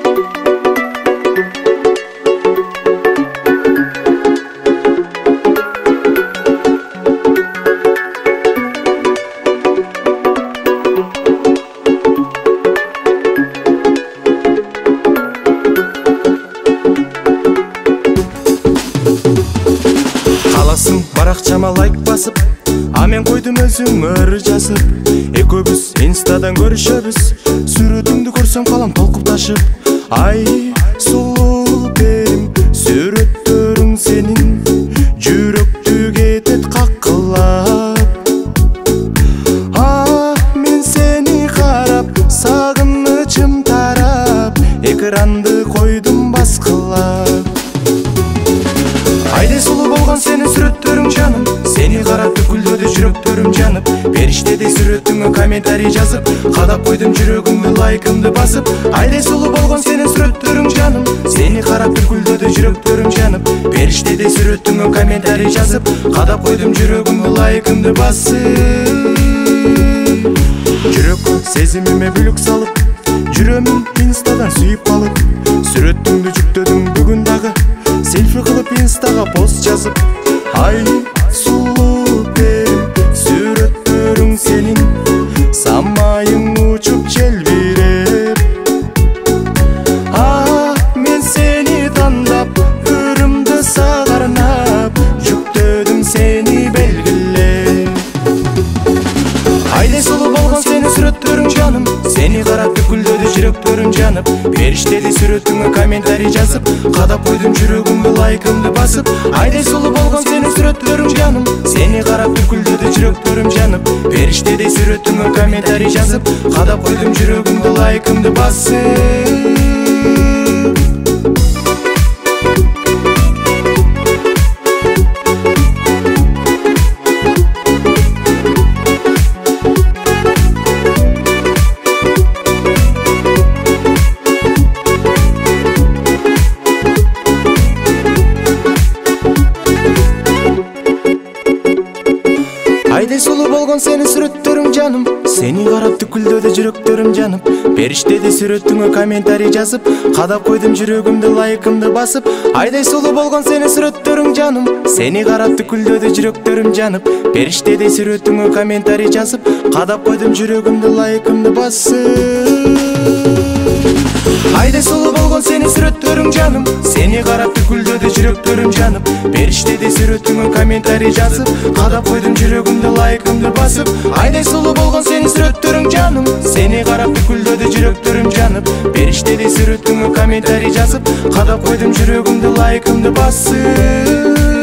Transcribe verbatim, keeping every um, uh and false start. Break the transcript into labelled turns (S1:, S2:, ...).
S1: Баракчама лайк басып, а мен койдум өзүң өр жазып. Экөөбүз инстадан көрүшөбүз, сүрөтүңдү көрсөм калам толкуп ташып. Ай сулуу перим, сүрөттөрүң сенин жүрөктү кетет какылап. А мен сени карап, сагынычым тарап, экранды койдум баскылап. Айдай сулуу болгон сенин сүрөттөрүң жаным, сени карап бүкүлдөдү жүрөктөрүм жанып. Периштедей сүрөтүңө комментарий жазып, кадап койдум жүрөгүмдү лайкымды басып. Айдай сулуу болгон сенин сүрөттөрүң жаным, сени карап бүкүлдөдү жүрөктөрүм жанып. Периштедей сүрөтүңө комментарий жазып, кадап койдум жүрөгүмдү лайкымды басып. Жүрөккө сезимиме бүлүк салып, жүрөмүн инстадан сүйүп калып. Сүрөтүңдү жүктөдүм бүгүн дагы, селфи кылып инстага пост жазып. Ай сулуу перим, сүрөттөрүң сенин, самайың учуп желбиреп. А мен сени тандап, өрүмдү сагарнап, жүктөдүм сени белгилеп. Айдай сулуу болгон сенин сүрөттөрүң жаным, сени карап бүкүлдөдү жүрөктөрүм жанып. Периштедей сүрөтүңө комментарий жазып, кадап койдум жүрөгүмдү лайкымды басып. Айдай сулуу болгон сенин сүрөттөрүң жаным, сени карап бүкүлдөдү жүрөктөрүм жанып. Периштедей сүрөтүңө комментарий жазып, кадап койдум жүрөгүмдү лайкымды басып. Айдай сулуу болгон сенин сүрөттөрүң жаным, сени карап түкүлдөдү жүрөктөрүм жанып. Периштедей сүрөтүңө комментарий жазып, кадап койдум жүрөгүмдү лайкымды басып. Айдай сулуу болгон сенин сүрөттөрүң жаным, сени карап түкүлдөдү жүрөктөрүм жанып. Периштедей сүрөтүңө комментарий жазып, кадап койдум жүрөгүмдү лайкымды басып. Айдай сулуу болгон сенин сүрөттөрүң жаным, сени карап бүкүлдөдү жүрөктөрүм жанып. Периштедей сүрөтүңө комментарий жазып, кадап койдум жүрөгүмдү лайкымды басып. Айдай сулуу болгон сенин сүрөттөрүң жаным, сени карап бүкүлдөдү жүрөктөрүм жанып. Периштедей сүрөтүңө комментарий жазып, кадап койдум жүрөгүмдү лайкымды басып.